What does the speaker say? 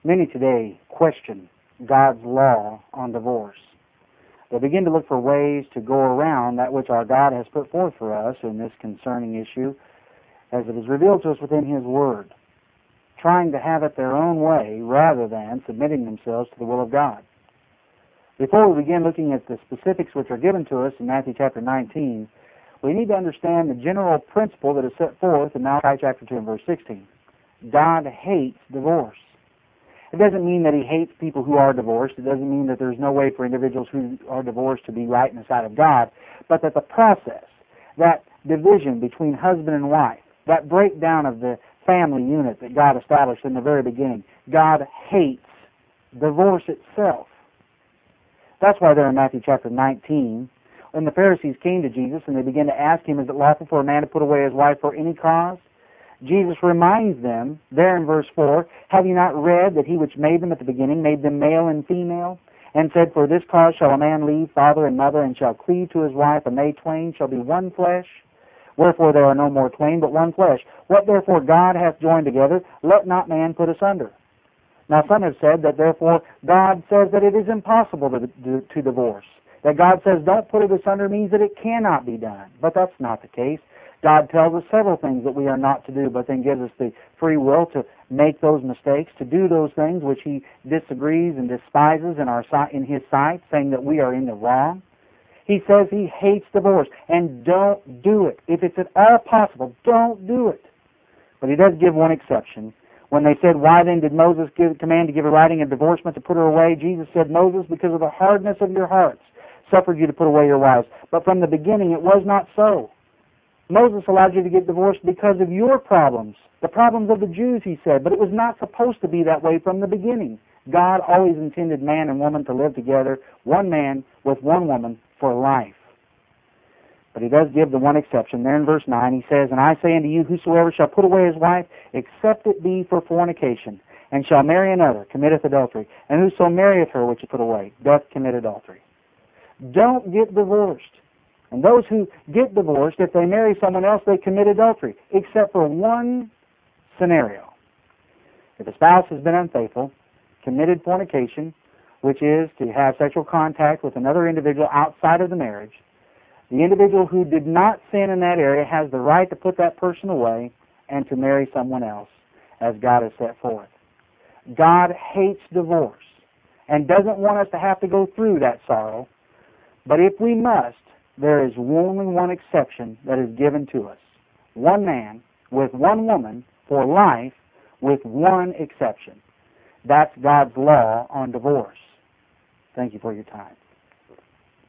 Many today question God's law on divorce. They begin to look for ways to go around that which our God has put forth for us in this concerning issue as it is revealed to us within His Word, trying to have it their own way rather than submitting themselves to the will of God. Before we begin looking at the specifics which are given to us in Matthew chapter 19, we need to understand the general principle that is set forth in Malachi chapter 2 and verse 16. God hates divorce. It doesn't mean that He hates people who are divorced. It doesn't mean that there's no way for individuals who are divorced to be right in the sight of God, but that the process, that division between husband and wife, that breakdown of the family unit that God established in the very beginning, God hates divorce itself. That's why there in Matthew chapter 19, when the Pharisees came to Jesus and they began to ask Him, is it lawful for a man to put away his wife for any cause? Jesus reminds them, there in verse 4, have you not read that He which made them at the beginning made them male and female, and said, for this cause shall a man leave father and mother, and shall cleave to his wife, and they twain shall be one flesh? Wherefore there are no more twain, but one flesh. What therefore God hath joined together, let not man put asunder. Now some have said that therefore God says that it is impossible to divorce. That God says don't put it asunder means that it cannot be done. But that's not the case. God tells us several things that we are not to do, but then gives us the free will to make those mistakes, to do those things which He disagrees and despises in His sight, saying that we are in the wrong. He says He hates divorce, and don't do it. If it's at all possible, don't do it. But He does give one exception. When they said, why then did Moses command to give a writing of divorcement to put her away? Jesus said, Moses, because of the hardness of your hearts, suffered you to put away your wives. But from the beginning it was not so. Moses allowed you to get divorced because of your problems, the problems of the Jews, he said, but it was not supposed to be that way from the beginning. God always intended man and woman to live together, one man with one woman for life. But He does give the one exception. There in verse 9 He says, and I say unto you, whosoever shall put away his wife, except it be for fornication, and shall marry another, committeth adultery. And whoso marrieth her which is put away, doth commit adultery. Don't get divorced. And those who get divorced, if they marry someone else, they commit adultery, except for one scenario. If a spouse has been unfaithful, committed fornication, which is to have sexual contact with another individual outside of the marriage, the individual who did not sin in that area has the right to put that person away and to marry someone else, as God has set forth. God hates divorce and doesn't want us to have to go through that sorrow, but if we must, there is only one exception that is given to us. One man with one woman for life with one exception. That's God's law on divorce. Thank you for your time.